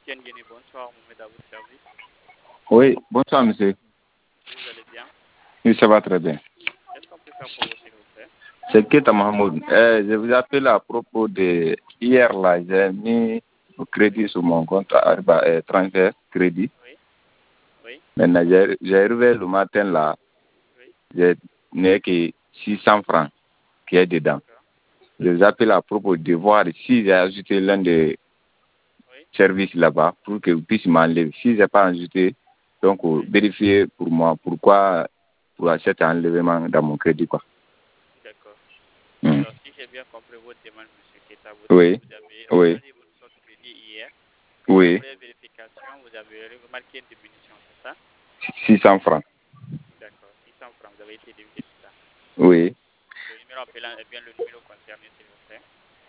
Etienne Guéné, bonsoir, Mohamed à votre service. Oui, bonsoir monsieur. Vous allez bien? Oui, ça va très bien. Qu'est-ce qu'on peut faire pour vous, s'il vous plaît? C'est Keta Mahmoud. Je vous appelle à propos de hier là, j'ai mis au crédit sur mon compte transfert crédit. Oui. Oui. Maintenant, j'ai arrivé le matin là, Oui. j'ai n'ai que 600 francs qui est dedans. Je vous appelle à propos de voir si j'ai ajouté l'un des services là-bas pour que vous puissiez m'enlever. Si je n'ai pas ajouté, donc vérifiez pour moi pourquoi pour cet enlèvement dans mon crédit quoi. D'accord. Mm. Alors, si j'ai bien compris votre demande, M. Keta, vous Oui. avez Oui. regardé votre compte crédit hier. Oui. Après vérification, vous avez remarqué une diminution, c'est ça? 600 francs. D'accord. 600 francs, vous avez été débité, c'est ça? Oui. Le numéro appelant est bien le numéro concerné, s'il vous plaît.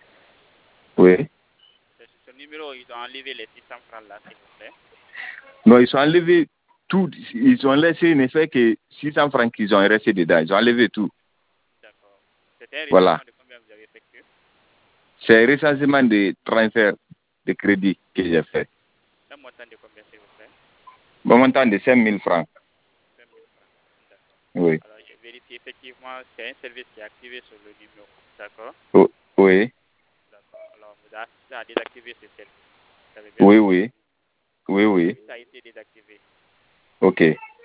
Oui. C'est sur ce numéro, ils ont enlevé les 600 francs là, s'il vous plaît. Non, ils ont enlevé tout. Ils ont laissé en effet que 600 francs qu'ils ont resté dedans. Ils ont enlevé tout. D'accord. C'était un Voilà. recensement de combien vous avez effectué? C'est un recensement de transfert de crédit que j'ai fait. Un montant de combien, s'il vous plaît? Bon montant de 5 000 francs. 5 000 francs. D'accord. Oui. Alors, j'ai vérifié effectivement, c'est un service qui est activé sur le numéro. D'accord? Oui. D'accord. Alors, vous avez assisté à désactiver ce service. Vous avez bien Oui, compris. oui. Oui, Le oui. service a été désactivé. Ok.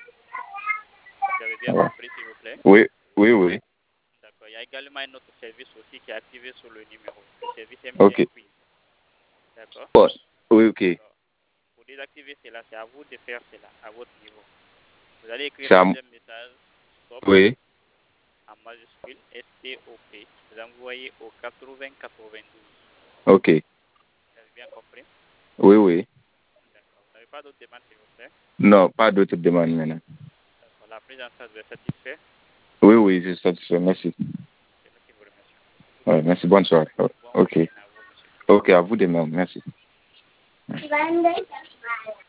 Vous avez bien Voilà. compris, s'il vous plaît? Oui, oui, oui. D'accord. Il y a également un autre service aussi qui est activé sur le numéro. Le service Ok. MTN Quiz. D'accord? Oh, oui, ok. Alors, pour désactiver cela, c'est à vous de faire cela à votre niveau. Vous allez écrire C'est dans à... un message STOP Oui. en majuscule STOP. Vous envoyez au 8092. Ok. Vous avez bien compris? Oui, oui. D'accord. Vous n'avez pas d'autres demandes, s'il vous plaît? Non, pas d'autres demandes maintenant. D'accord. La prise en charge vous est satisfaite? Oui, oui, je suis satisfait. Merci. C'est nous qui vous remercions. Ouais, merci. Bonne soirée. Bon Ok. week-end à vous, monsieur. Ok, à vous de même. Merci.